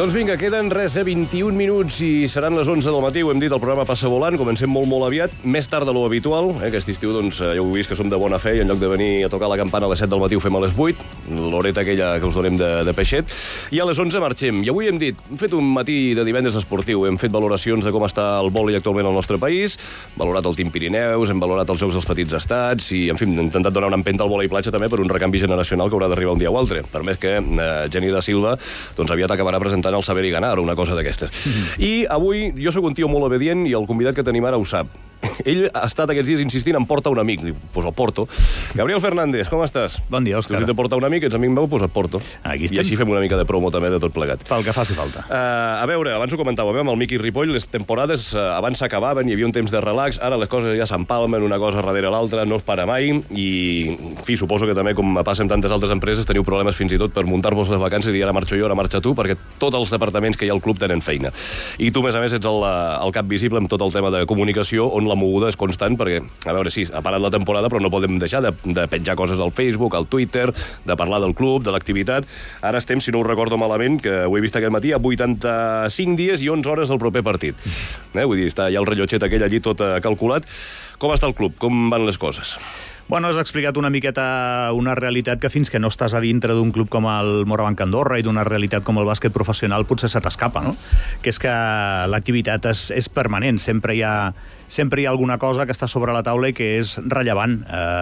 Doncs vinga, queden 21 minuts i seran les 11 del matí, ho hem dit, el programa passa volant, comencem molt aviat, més tard de lo habitual, aquest estiu, doncs, ja heu vist que som de bona fe i en lloc de venir a tocar la campana a les 7 del matí ho fem a les 8, l'horeta aquella que us donem de peixet, i a les 11 marxem. I avui hem dit, hem fet un matí de divendres esportiu, hem fet valoracions de com està el vòlei actualment al nostre país, valorat el Team Pirineus, hem valorat els Jocs dels Petits Estats i, en fi, hem intentat donar una empenta al vòlei platja també per un recanvi generacional que haurà d'arribar un dia o altre. Per més que Geni da Silva doncs, aviat acabarà presentant el Saber i Ganar o una cosa d'aquestes. I avui jo sóc un tio molt obedient i el convidat que tenim ara ho sap. Ell ha estat aquests dies insistint en porta un amic. Diu, pues el porto. Gabriel Fernández, com estàs? Bon dia, Òscar. Tu si te porta un amic, ets amic meu, pues et porto. Aquí estem. I així fem una mica de promo també de tot plegat. Pel que faci falta. A veure, abans ho comentàvem amb el Miqui Ripoll, les temporades abans s'acabaven, hi havia un temps de relax, ara les coses ja s'empalmen una cosa darrere l'altra, no es para mai, i en fi, suposo que també, com passa amb tantes altres empreses, teniu problemes fins i tot per muntar-vos les vacances i dir ara marxo jo, ara marxa tu, perquè tots els departaments que hi ha al club tenen feina. I tu, a més, ets el cap visible amb tot el tema de comunicació, on la moguda és constant, perquè, a veure, sí, ha parat la temporada, però no podem deixar de penjar coses al Facebook, al Twitter, de parlar del club, de l'activitat. Ara estem, si no ho recordo malament, que ho he vist aquest matí, a 85 dies i 11 hores del proper partit. Vull dir, està ja el rellotget aquell allí tot calculat. Com està el club? Com van les coses? Bueno, has explicat una miqueta una realitat que fins que no estàs a dintre d'un club com el Morabanc Andorra i d'una realitat com el bàsquet professional potser se t'escapa, no? Que és que l'activitat és permanent, sempre hi ha alguna cosa que està sobre la taula i que és rellevant.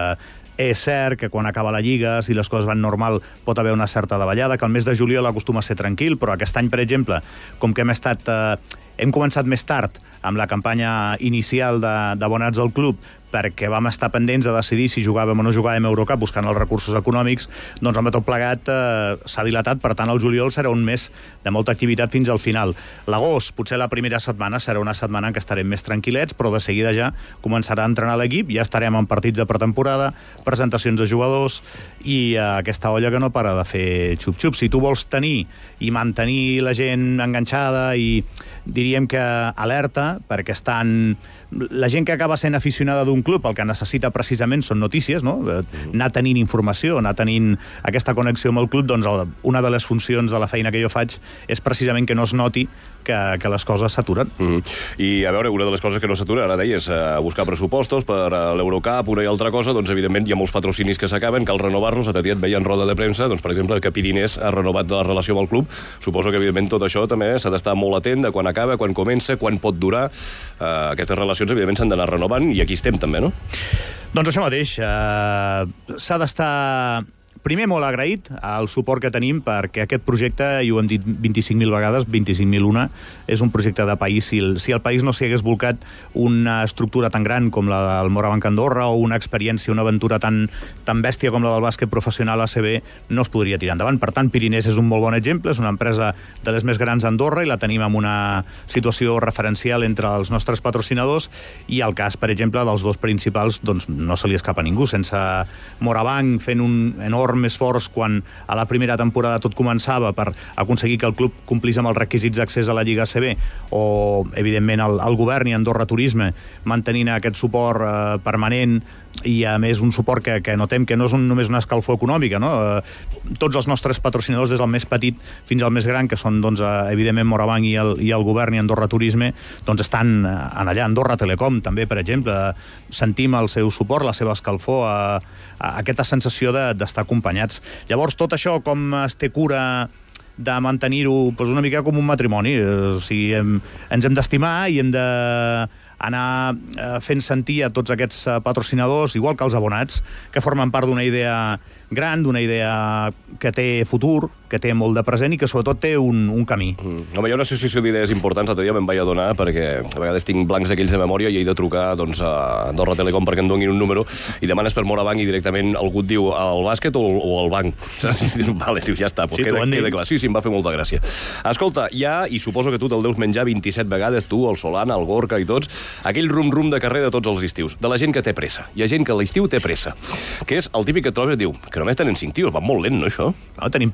És cert que quan acaba la Lliga, si les coses van normal, pot haver una certa davallada, que el mes de juliol acostuma a ser tranquil, però aquest any, per exemple, com que hem començat més tard amb la campanya inicial d'abonats al club, perquè vam estar pendents de decidir si jugàvem o no jugàvem a Eurocup buscant els recursos econòmics, doncs amb tot plegat s'ha dilatat, per tant el juliol serà un mes de molta activitat fins al final. L'agost, potser la primera setmana, serà una setmana en què estarem més tranquil·lets, però de seguida ja començarà a entrenar l'equip, ja estarem en partits de pretemporada, presentacions de jugadors i aquesta olla que no para de fer xup-xup. Si tu vols tenir i mantenir la gent enganxada i diríem que alerta, perquè la gent que acaba sent aficionada d'un club el que necessita precisament són notícies, no? Anar tenint informació, anar tenint aquesta connexió amb el club, doncs una de les funcions de la feina que jo faig és precisament que no es noti que les coses s'aturen. I a veure, una de les coses que no s'aturen, ara deies, buscar pressupostos per a l'Eurocup, una i altra cosa, doncs evidentment hi ha molts patrocinis que s'acaben, cal renovar-los. A et veia en roda de premsa, doncs per exemple, que Pirinès ha renovat la relació amb el club. Suposo que evidentment tot això també s'ha d'estar molt atent de quan acaba, quan comença, quan pot durar. Aquestes relacions evidentment s'han d'anar renovant i aquí estem també, no? Doncs això mateix. S'ha d'estar primer molt agraït al suport que tenim, perquè aquest projecte, i ho hem dit 25.000 vegades, 25.001, és un projecte de país. Si el país no s'hi hagués volcat una estructura tan gran com la del Morabanc Andorra o una experiència, una aventura tan bèstia com la del bàsquet professional ACB, no es podria tirar endavant. Per tant, Pirinès és un molt bon exemple, és una empresa de les més grans d'Andorra i la tenim en una situació referencial entre els nostres patrocinadors, i el cas, per exemple, dels dos principals, doncs no se li escapa a ningú. Sense Morabanc fent un enorme esforç quan a la primera temporada tot començava per aconseguir que el club complís amb els requisits d'accés a la Lliga ACB, o evidentment el govern i Andorra Turisme mantenint aquest suport permanent, i a més un suport que notem que no és només una escalfor econòmica, no? Tots els nostres patrocinadors, des del més petit fins al més gran, que són doncs, evidentment Morabanc i el govern i Andorra Turisme, doncs estan allà. Andorra Telecom també, per exemple, sentim el seu suport, la seva escalfor, aquesta sensació d'estar acompanyats. Llavors, tot això, com es té cura de mantenir-ho una mica com un matrimoni. O sigui, ens hem d'estimar i hem d'anar fent sentir a tots aquests patrocinadors, igual que els abonats, que formen part d'una idea gran, d'una idea que té futur, que té molt de present i que sobretot té un camí. Home, hi ha una associació d'idees importants, l'altre dia me'n vaig adonar, perquè a vegades tinc blancs d'aquells de memòria i he de trucar doncs, a Andorra Telecom perquè em donin un número i demanes per Morabanc i directament algú et diu el bàsquet o el banc. Vale, dius, ja està, pues sí, queda clar. Sí, em va fer molta gràcia. Escolta, hi ha, i suposo que tu te'l deus menjar 27 vegades, tu, el Solana, el Gorka i tots, aquell rum-rum de carrer de tots els estius, de la gent que té pressa. Hi ha gent que a l'estiu té pressa, que és el típic que et trobes i diu que només tenen 5 tios, va molt lent, no, això? No, tenim per jugar ja.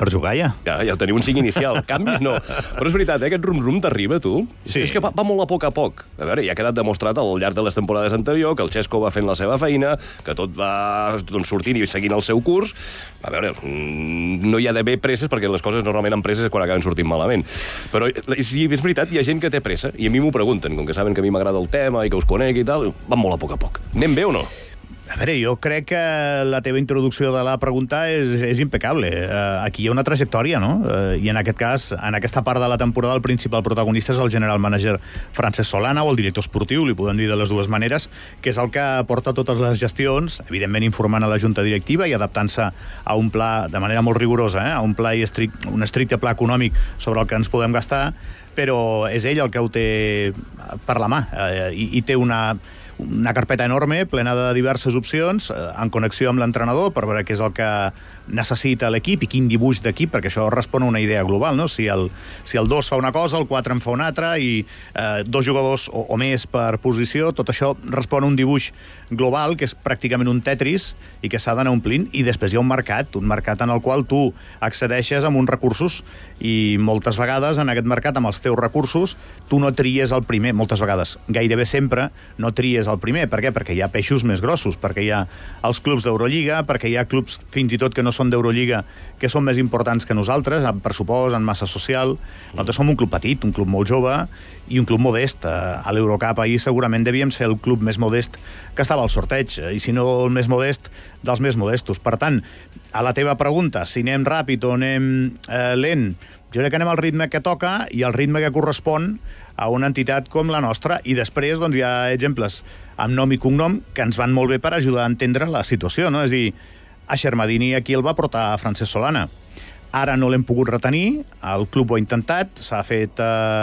ja. Ja teniu un 5 inicial. Canvis no. Però és veritat, aquest rum-rum t'arriba, tu? Sí. És que va molt a poc. A veure, ja ha quedat demostrat al llarg de les temporades anteriors que el Xesco va fent la seva feina, que tot va sortint i seguint el seu curs. A veure, no hi ha d'haver presses, perquè les coses normalment amb presses és quan acaben sortint malament. Però sí, és veritat, hi ha gent que té pressa, i a mi m'ho pregunten, com que saben que a mi m'agrada el tema i que us conec i tal, van molt a poc. Anem bé o no? A veure, jo crec que la teva introducció de la pregunta és impecable. Aquí hi ha una trajectòria, no? I en aquest cas, en aquesta part de la temporada, el principal protagonista és el general manager Francesc Solana, o el director esportiu, li podem dir de les dues maneres, que és el que porta totes les gestions, evidentment informant a la junta directiva i adaptant-se a un pla, de manera molt rigorosa, a un pla un estricte pla econòmic sobre el que ens podem gastar, però és ell el que ho té per la mà i té una carpeta enorme, plena de diverses opcions, en connexió amb l'entrenador, per veure què és el que necessita l'equip i quin dibuix d'equip, perquè això respon a una idea global, no? Si el 2 fa una cosa, el 4 en fa una altra, i 2 jugadors o més per posició, tot això respon a un dibuix global, que és pràcticament un Tetris, i que s'ha d'anar omplint, i després hi ha un mercat en el qual tu accedeixes amb uns recursos, i moltes vegades en aquest mercat, amb els teus recursos, tu no tries el primer, moltes vegades, gairebé sempre, no tries el primer. Per què? Perquè hi ha peixos més grossos, perquè hi ha els clubs d'Eurolliga, perquè hi ha clubs fins i tot que no són d'Eurolliga, que són més importants que nosaltres, en pressupost, en massa social. Nosaltres som un club petit, un club molt jove, i un club modest. A l'Eurocup ahir segurament devíem ser el club més modest que estava al sorteig, i si no el més modest, dels més modestos. Per tant, a la teva pregunta, si anem ràpid o anem lent, jo crec que anem al ritme que toca i al ritme que correspon a una entitat com la nostra, i després doncs, hi ha exemples amb nom i cognom que ens van molt bé per ajudar a entendre la situació, no? És a dir, a Xermadini aquí el va portar a Francesc Solana. Ara no l'hem pogut retenir, el club ho ha intentat, s'han fet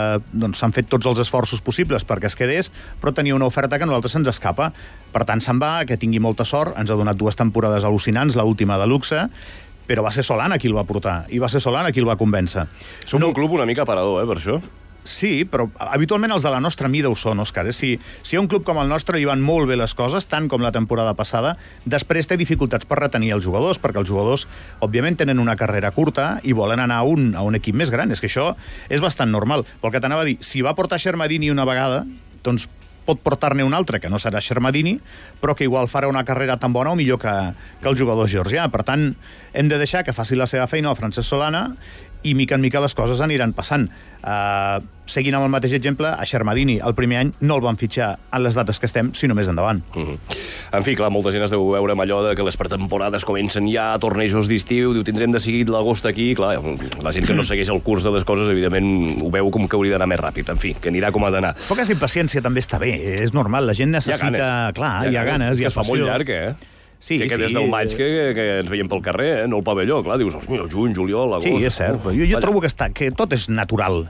tots els esforços possibles perquè es quedés, però tenia una oferta que a nosaltres se'ns escapa. Per tant, se'n va, que tingui molta sort, ens ha donat 2 temporades al·lucinants, l'última de luxe, però va ser Solana qui el va portar, i va ser Solana qui el va convèncer. Som un club una mica parador, per això. Sí, però habitualment els de la nostra mida ho són, Òscar. Si hi ha un club com el nostre i van molt bé les coses, tant com la temporada passada, després té dificultats per retenir els jugadors, perquè els jugadors, òbviament, tenen una carrera curta i volen anar a un equip més gran. És que això és bastant normal. Però el que t'anava a dir, si va portar Xermadini una vegada, doncs pot portar-ne un altre, que no serà Xermadini, però que igual farà una carrera tan bona o millor que el jugador georgià. Per tant, hem de deixar que faci la seva feina el Francesc Solana, i mica en mica les coses aniran passant. Seguint amb el mateix exemple, a Xermadini el primer any no el van fitxar en les dates que estem, sinó més endavant. En fi, clar, molta gent es deu veure amb allò de que les pretemporades comencen ja, tornejos d'estiu, diu, tindrem de seguir l'agost aquí. Clar, la gent que no segueix el curs de les coses, evidentment, ho veu com que hauria d'anar més ràpid. En fi, que anirà com ha d'anar. Però aquesta impaciència també està bé, és normal. La gent necessita... Clar, hi ha ganes, hi ha passió. Es fa molt llarg, Sí, que des del maig que ens veiem pel carrer, no el pavelló, clar, dius, mira, juny, juliol, agost... Sí, és cert, jo trobo que tot és natural.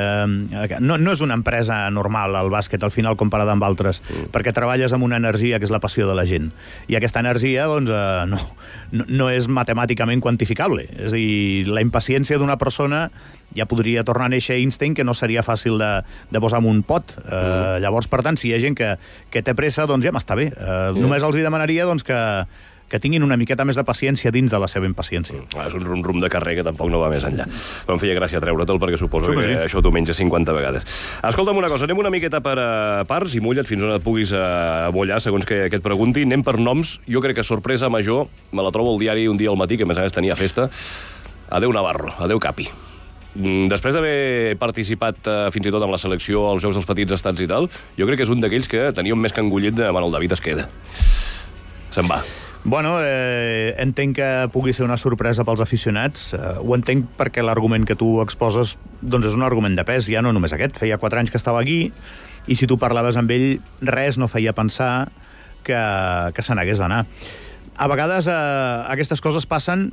No és una empresa normal, el bàsquet, al final, comparada amb altres, perquè treballes amb una energia que és la passió de la gent. I aquesta energia, doncs, no és matemàticament quantificable. És a dir, la impaciència d'una persona ja podria tornar a néixer Einstein, que no seria fàcil de posar en un pot. Llavors, per tant, si hi ha gent que té pressa, doncs ja m'està bé. Només els hi demanaria doncs, que tinguin una miqueta més de paciència dins de la seva impaciència. És un rum-rum de carrer que tampoc no va més enllà. Però em feia gràcia treure-te'l, perquè suposo que això t'ho menges 50 vegades. Escolta'm una cosa, anem una miqueta per parts i mulla't fins on et puguis mullar, segons que et pregunti. Anem per noms. Jo crec que sorpresa major, me la trobo al diari un dia al matí, que a més a més tenia festa. Adéu Navarro, adéu Capi. Després d'haver participat fins i tot en la selecció als Jocs dels Petits Estats i tal, jo crec que és un d'aquells que tenia un més que engullit de el David es queda. Se'n va. Bueno, entenc que pugui ser una sorpresa pels aficionats. Ho entenc perquè l'argument que tu exposes doncs és un argument de pes, ja no només aquest. Feia 4 anys que estava aquí i si tu parlaves amb ell, res no feia pensar que se n'hagués d'anar. A vegades aquestes coses passen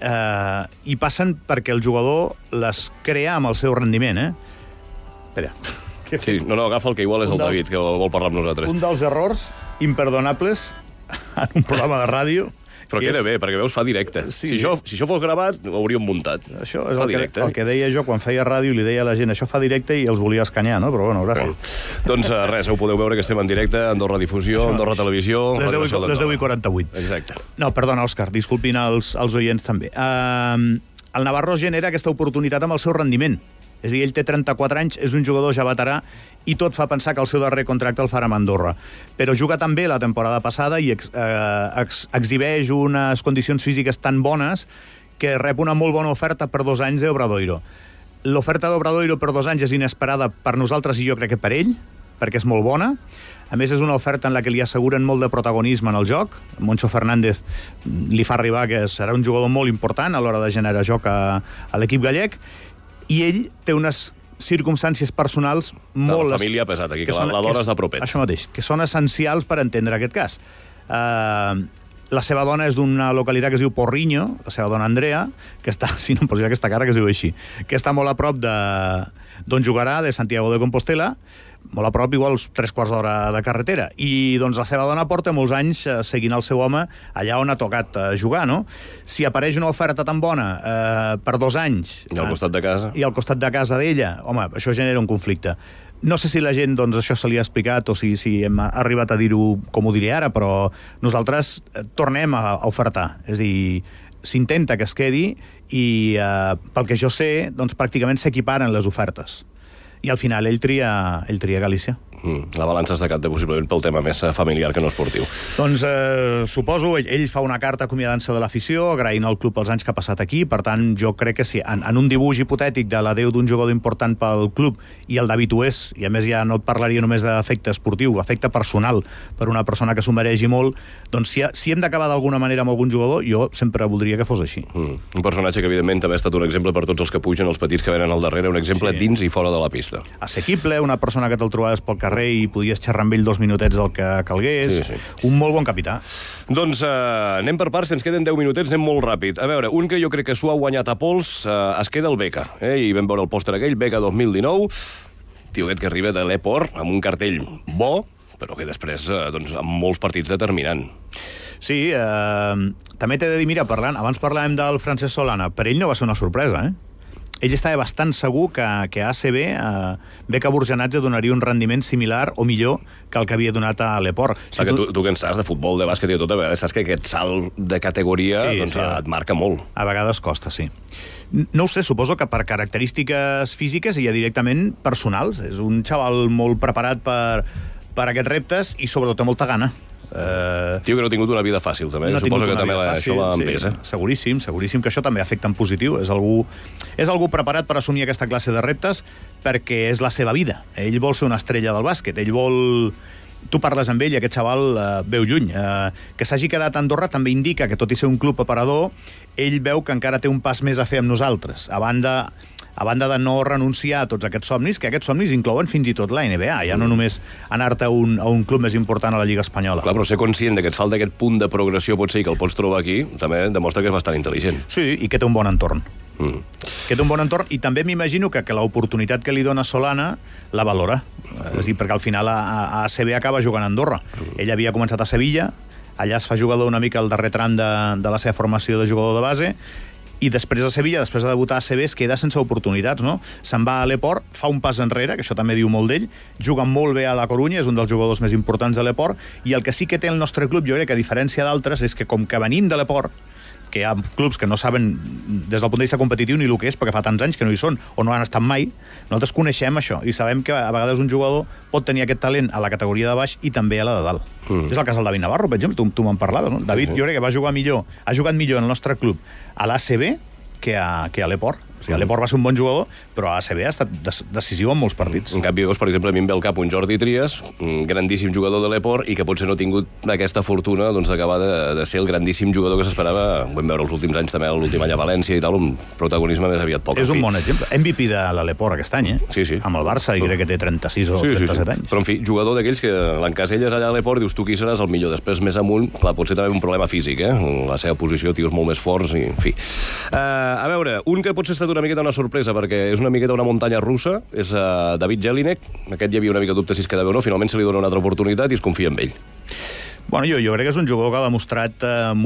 i passen perquè el jugador les crea amb el seu rendiment, Espera. Sí, no, agafa el que igual és el David, que vol parlar amb nosaltres. Un dels errors imperdonables en un programa de ràdio. Però queda bé, perquè veus, fa directe. Sí. Si això fos gravat, ho hauríem muntat. Això és el que deia jo quan feia ràdio, li deia a la gent, això fa directe i els volia escanyar, no? Però bueno, gràcies. Doncs res, ho podeu veure que estem en directe, Andorra Difusió, Andorra Televisió... Les 10:48. Exacte. No, perdona, Òscar, disculpin els oients també. el Navarro genera aquesta oportunitat amb el seu rendiment. És a dir, ell té 34 anys, és un jugador ja veterà i tot fa pensar que el seu darrer contracte el farà amb Andorra. Però juga tan bé la temporada passada i exhibeix unes condicions físiques tan bones que rep una molt bona oferta per 2 anys d'Obradoiro. L'oferta d'Obradoiro per 2 anys és inesperada per nosaltres i jo crec que per ell, perquè és molt bona. A més, és una oferta en la que li asseguren molt de protagonisme en el joc. Moncho Fernández li fa arribar que serà un jugador molt important a l'hora de generar joc a l'equip gallec, i ell té unes circumstàncies personals molt... La família ha pesat aquí, que la dona és de propet. Això mateix, que són essencials per entendre aquest cas. La seva dona és d'una localitat que es diu Porriño, la seva dona Andrea, que està, si no em poso aquesta cara que es diu així, que està molt a prop d'on jugarà, de Santiago de Compostela, molt a prop, igual 3 quarts d'hora de carretera. I doncs la seva dona porta molts anys seguint el seu home allà on ha tocat jugar, no? Si apareix una oferta tan bona per 2 anys... I al costat de casa. I al costat de casa d'ella, home, això genera un conflicte. No sé si la gent, doncs, això se li ha explicat o si hem arribat a dir-ho com ho diré ara, però nosaltres tornem a ofertar. És a dir, s'intenta que es quedi i, pel que jo sé, doncs, pràcticament s'equiparen les ofertes. I al final ell tria Galícia. La balança està decanta possiblement pel tema més familiar que no esportiu. Doncs suposo, ell fa una carta acomiadant-se de l'afició, agraint al club els anys que ha passat aquí, per tant, jo crec que si en un dibuix hipotètic de l'adeu d'un jugador important pel club, i el David ho és, i a més ja no et parlaria només d'efecte esportiu, efecte personal, per una persona que s'ho mereixi molt, doncs si hem d'acabar d'alguna manera amb algun jugador, jo sempre voldria que fos així. Un personatge que evidentment també ha estat un exemple per tots els que pugen, els petits que venen al darrere, un exemple dins i fora de la pista. Assequible, una persona que te'l trobaves pel carrer i podies xerrar amb ell 2 minutets del que calgués. Sí. Un molt bon capità. Doncs anem per parts, que ens queden 10 minutets, anem molt ràpid. A veure, un que jo crec que s'ho ha guanyat a pols, es queda el Beca. I vam veure el pòster aquell, Beca 2019, tio aquest que arriba de l'Eport, amb un cartell bo, però que després, doncs, amb molts partits determinant. Sí, també t'he de dir, mira, abans parlàvem del Francesc Solana, per ell no va ser una sorpresa, Ell estava bastant segur que a ACB Beca Burgenatge donaria un rendiment similar o millor que el que havia donat a l'Eport. Si tu que en saps de futbol, de bàsquet i tot, a vegades saps que aquest salt de categoria et marca molt. A vegades costa, sí. No ho sé, suposo que per característiques físiques i ja directament personals. És un xaval molt preparat per aquests reptes i sobretot té molta gana. Tio que no ha tingut una vida fàcil, també. Suposo que també això l'ha empès, Seguríssim que això també afecta en positiu. És algú preparat per assumir aquesta classe de reptes perquè és la seva vida. Ell vol ser una estrella del bàsquet. Ell vol... Tu parles amb ell i aquest xaval veu lluny. Que s'hagi quedat a Andorra també indica que, tot i ser un club aparador, ell veu que encara té un pas més a fer amb nosaltres. A banda de no renunciar a tots aquests somnis, que aquests somnis inclouen fins i tot la NBA, ja no només anar-te a un club més important a la Lliga Espanyola. Clar, però ser conscient que et falta aquest punt de progressió, potser, i que el pots trobar aquí, també demostra que és bastant intel·ligent. Sí, i que té un bon entorn. Que té un bon entorn, i també m'imagino que l'oportunitat que li dona Solana la valora. És a dir, perquè al final a ACB acaba jugant a Andorra. Ell havia començat a Sevilla, allà es fa jugador una mica al darrer tram de la seva formació de jugador de base, i després a Sevilla, després de debutar a ACB, es queda sense oportunitats, no? Se'n va a l'Eport, fa un pas enrere, que això també diu molt d'ell, juga molt bé a la Corunya, és un dels jugadors més importants de l'Eport, i el que sí que té el nostre club, jo crec que a diferència d'altres, és que com que venim de l'Eport, que hi ha clubs que no saben des del punt de vista competitiu ni el que és, perquè fa tants anys que no hi són o no han estat mai, nosaltres coneixem això i sabem que a vegades un jugador pot tenir aquest talent a la categoria de baix i també a la de dalt. És el cas del David Navarro, per exemple, tu me'n parlaves, no? David, jo crec que ha jugat millor en el nostre club a l'ACB que a l'Eport. O sigui, l'Eport va ser un bon jugador, però a ACB ha estat decisiu en molts partits. En canvi, per exemple, a mi em ve al cap un Jordi Trias, un grandíssim jugador de l'Eport, i que potser no ha tingut aquesta fortuna d'acabar de ser el grandíssim jugador que s'esperava. Ho vam veure els últims anys, també l'últim any a València i tal, un protagonisme més aviat poc. És un bon exemple. MVP de l'Eport aquest any, Sí. Amb el Barça, i crec que té 36 o 37 anys. Però, en fi, jugador d'aquells que l'encaselles allà a l'Eport, dius tu qui seràs el millor. Després, més amunt, clar, potser també un problema físic, la seva posició, tios molt més forts, i en fi. A veure, un que potser ha estat una miqueta una sorpresa, perquè és una miqueta una muntanya russa, és David Jelinek. Aquest hi havia una mica dubte si es quedava o no, finalment se li dona una altra oportunitat i es confia en ell. Bueno, jo crec que és un jugador que ha demostrat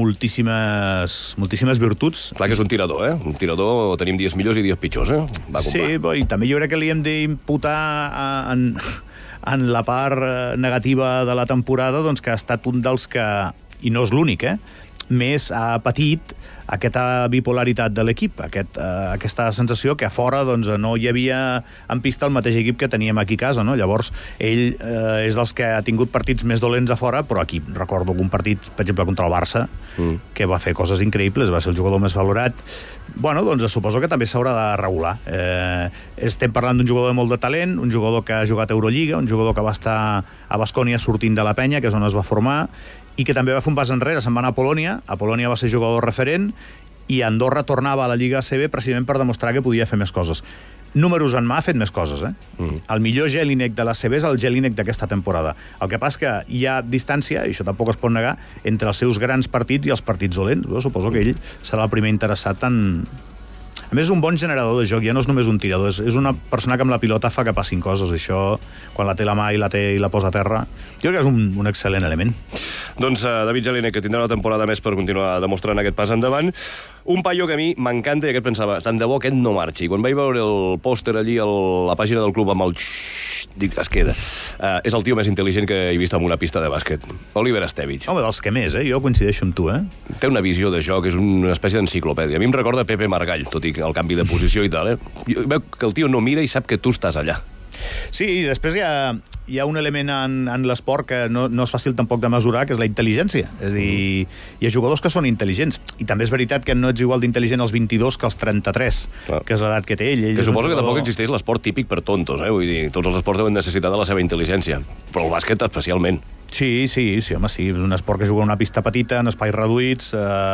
moltíssimes virtuts. Clar que és un tirador, Un tirador, tenim dies millors i dies pitjors, Sí, i també jo crec que li hem d'imputar en la part negativa de la temporada, doncs que ha estat un dels que, i no és l'únic, més ha patit aquesta bipolaritat de l'equip, aquesta sensació que a fora doncs, no hi havia en pista el mateix equip que teníem aquí a casa, no? Llavors, ell és dels que ha tingut partits més dolents a fora, però aquí recordo algun partit, per exemple, contra el Barça, que va fer coses increïbles, va ser el jugador més valorat. Bueno, doncs suposo que també s'haurà de regular. Estem parlant d'un jugador de molt de talent, un jugador que ha jugat a Eurolliga, un jugador que va estar a Baskonia sortint de la penya, que és on es va formar, i que també va fer un pas enrere, se'n va anar a Polònia va ser jugador referent, i Andorra tornava a la Lliga ACB precisament per demostrar que podia fer més coses. Números en mà ha fet més coses, El millor Jelinek de l'ACB és el Jelinek d'aquesta temporada. El que passa que hi ha distància, i això tampoc es pot negar, entre els seus grans partits i els partits dolents. Jo suposo que ell serà el primer interessat en... A més, és un bon generador de joc, ja no és només un tirador, és una persona que amb la pilota fa que passin coses. Això, quan la té a la mà i la posa a terra, jo crec que és un excel·lent element. Doncs David Jelinek, que tindrà una temporada més per continuar demostrant aquest pas endavant. Un paio que a mi m'encanta i aquest pensava, tant de bo aquest no marxi. Quan vaig veure el pòster allí a la pàgina del club amb el dic, es queda. És el tio més intel·ligent que he vist en una pista de bàsquet. Oliver Estevich. Home, dels que més, jo coincideixo amb tu, Té una visió de joc, és una espècie d'enciclopèdia. A mi em recorda Pepe Margall, tot i el canvi de posició i tal, Veu que el tio no mira i sap que tu estàs allà. Sí, i després hi ha un element en l'esport que no és fàcil tampoc de mesurar, que és la intel·ligència. És a dir, hi ha jugadors que són intel·ligents, i també és veritat que no ets igual d'intel·ligent als 22 que als 33, que és l'edat que té ell. Que suposo que tampoc existeix l'esport típic per tontos, Vull dir, tots els esports deuen necessitar de la seva intel·ligència, però el bàsquet especialment. Sí, home, sí. És un esport que juga en una pista petita, en espais reduïts,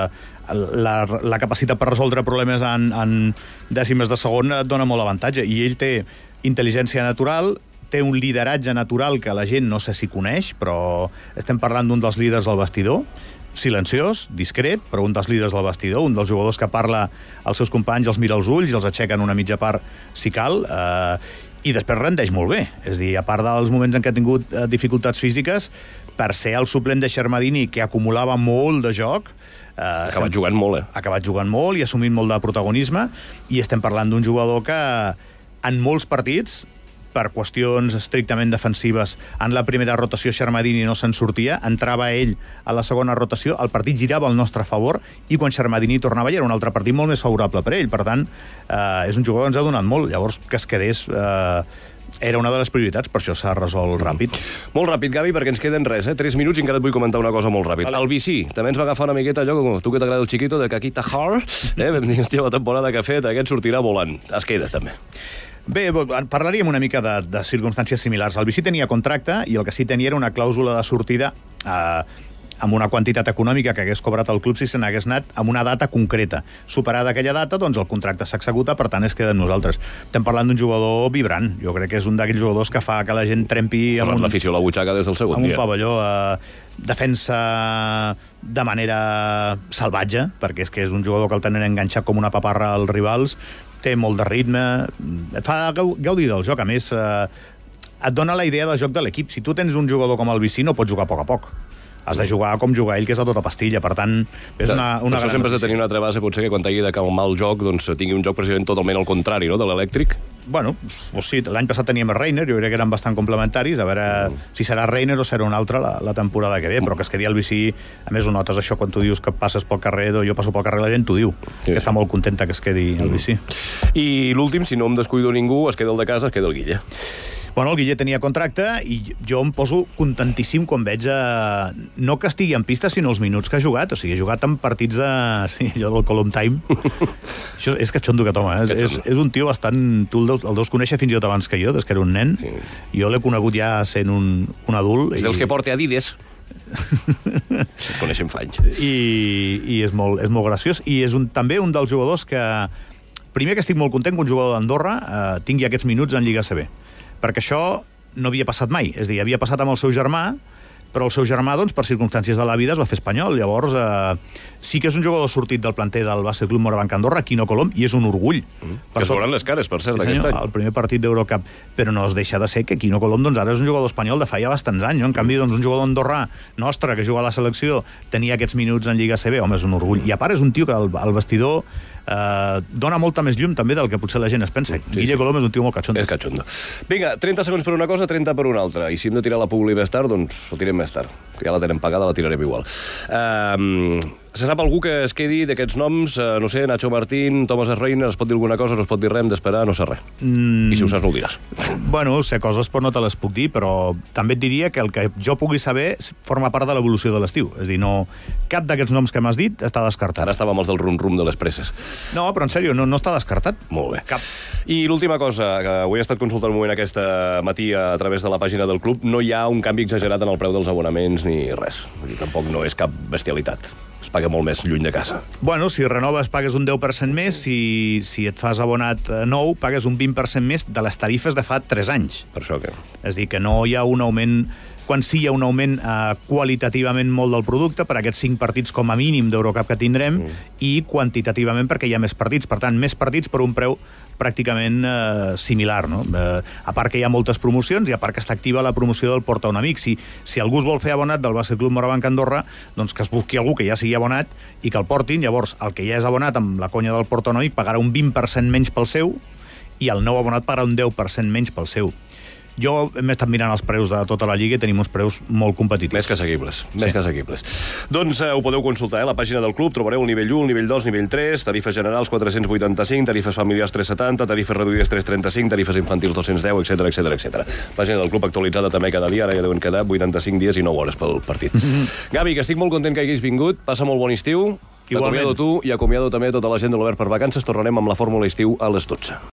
la capacitat per resoldre problemes en dècimes de segon et dona molt avantatge, i ell té intel·ligència natural, té un lideratge natural que la gent no sé si coneix, però estem parlant d'un dels líders del vestidor, silenciós, discret, però un dels líders del vestidor, un dels jugadors que parla als seus companys, els mira als ulls i els aixeca en una mitja part si cal, i després rendeix molt bé. És a dir, a part dels moments en què ha tingut dificultats físiques, per ser el suplent de Xermadini, que acumulava molt de joc, ha acabat jugant molt, Ha acabat jugant molt i assumint molt de protagonisme, i estem parlant d'un jugador que en molts partits, per qüestions estrictament defensives, en la primera rotació Xermadini no se'n sortia, entrava ell a la segona rotació, el partit girava al nostre favor, i quan Xermadini tornava ja era un altre partit molt més favorable per ell. Per tant, és un jugador que ens ha donat molt. Llavors, que es quedés era una de les prioritats, per això s'ha resolt ràpid. Molt ràpid, Gavi, perquè ens queden 3 minuts i encara et vull comentar una cosa molt ràpid. El BC també ens va agafar una miqueta allò, tu que t'agrada el Chiquito, de Kakita Hart, vam dir, hòstia, la temporada que ha fet, aquest sortirà volant. Es queda, també. Bé, parlaríem una mica de circumstàncies similars. El BC tenia contracte i el que sí tenia era una clàusula de sortida amb una quantitat econòmica que hagués cobrat el club si se n'hagués anat amb una data concreta. Superada aquella data, doncs el contracte s'executa, per tant es queda amb nosaltres. Estem parlant d'un jugador vibrant. Jo crec que és un d'aquells jugadors que fa que la gent trempi amb l'afició a la butxaca des del segon dia. Amb un pavelló. Defensa de manera salvatge, perquè és un jugador que el tenen enganxat com una paparra als rivals, té molt de ritme, et fa gaudir del joc. A més, et dona la idea del joc de l'equip. Si tu tens un jugador com el Vicí, no pots jugar a poc a poc. Has de jugar com juga ell, que és a tota pastilla. Per tant, és una gran notícia. Sempre has de tenir una altra base, potser que quan t'hagi de calmar el joc, doncs tingui un joc precisament totalment al contrari, no?, de l'elèctric. Bueno, doncs sí, l'any passat teníem a Reiner, jo crec que eren bastant complementaris, a veure si serà Reiner o serà un altre la temporada que ve, però que es quedi el Vicí, a més ho notes això quan tu dius que passes pel carrer, jo passo pel carrer, la gent t'ho diu, que està molt contenta que es quedi el Vicí. I l'últim, si no em descuido ningú, es queda el de casa, es queda el Guille. Bueno, el Guille tenia contracte i jo em poso contentíssim quan veig no que estigui en pista, sinó els minuts que ha jugat. O sigui, ha jugat en partits allò del Column Time. Això és catxondo aquest home. És un tio bastant... Tu el deus conèixer fins i tot abans que jo, des que era un nen. Sí. Jo l'he conegut ja sent un adult. És dels que porta Adidas. Es coneixen fa anys. I és molt graciós. I és també un dels jugadors que... Primer que estic molt content que un jugador d'Andorra tingui aquests minuts en Lliga ACB. Perquè això no havia passat mai. És a dir, havia passat amb el seu germà, però el seu germà, doncs, per circumstàncies de la vida, es va fer espanyol. Llavors, sí que és un jugador sortit del planter del Bàsquet Club Morabanc Andorra, Quino Colom, i és un orgull. Que es veuran les cares, per cert, d'aquest any. El primer partit d'Eurocup. Però no es deixa de ser que Quino Colom, doncs, ara és un jugador espanyol de fa ja bastants anys. En canvi, doncs, un jugador andorrà nostre que juga a la selecció tenia aquests minuts en Lliga ACB, home, és un orgull. I a part és un tio que al vestidor dona molta més llum també del que potser la gent es pensa. Guille Colom és un tio molt catxondo. És catxondo. Vinga, 30 segons per una cosa, 30 per una altra. I si hem de tirar la publi més tard, doncs ho tirem més tard. Que ja la tenem pagada, la tirarem igual. Se sap algú que es quedi d'aquests noms, no sé, Nacho Martín, Thomas Reiner, es pot dir alguna cosa, no es pot dir res, hem d'esperar, no sé res. I si ho saps, no ho diràs. Bueno, sé coses, però no te les puc dir, però també et diria que el que jo pugui saber forma part de l'evolució de l'estiu. És a dir, no, cap d'aquests noms que m'has dit està descartat. Ara estàvem els del rum-rum de les presses. No, però en sèrio, no està descartat. Molt bé. Cap. I l'última cosa, que ho he estat consultant un moment aquesta matí a través de la pàgina del club, no hi ha un canvi exagerat en el preu dels abonaments ni res. Vull dir, tampoc no és cap bestialitat. Es paga molt més lluny de casa. Bueno, si renoves pagues un 10% més, si et fas abonat nou, pagues un 20% més de les tarifes de fa 3 anys. Per això que... És a dir, que no hi ha un augment... Quan sí hi ha un augment qualitativament molt del producte, per aquests 5 partits com a mínim d'Eurocup que tindrem, i quantitativament perquè hi ha més partits. Per tant, més partits per un preu pràcticament similar, no? A part que hi ha moltes promocions i a part que està activa la promoció del Porta un amic. Si algú es vol fer abonat del Bàsquet Club Morabanc Andorra, doncs que es busqui algú que ja sigui abonat i que el portin. Llavors, el que ja és abonat amb la conya del Porta un amic pagarà un 20% menys pel seu i el nou abonat pagarà un 10% menys pel seu. Jo m'he estat mirant els preus de tota la Lliga i tenim uns preus molt competitius. Més que assequibles. Més que assequibles. Doncs ho podeu consultar, la pàgina del club. Trobareu el nivell 1, el nivell 2, nivell 3, tarifes generals 485, tarifes familiars 370, tarifes reduïdes 335, tarifes infantils 210, etc. Pàgina del club actualitzada també cada dia, ara ja deuen quedar 85 dies i 9 hores pel partit. Gavi, que estic molt content que haguis vingut. Passa molt bon estiu. T'acomiado tu i acomiado també tota la gent de l'Obert per Vacances. Tornarem amb la Fórmula Estiu a les 12.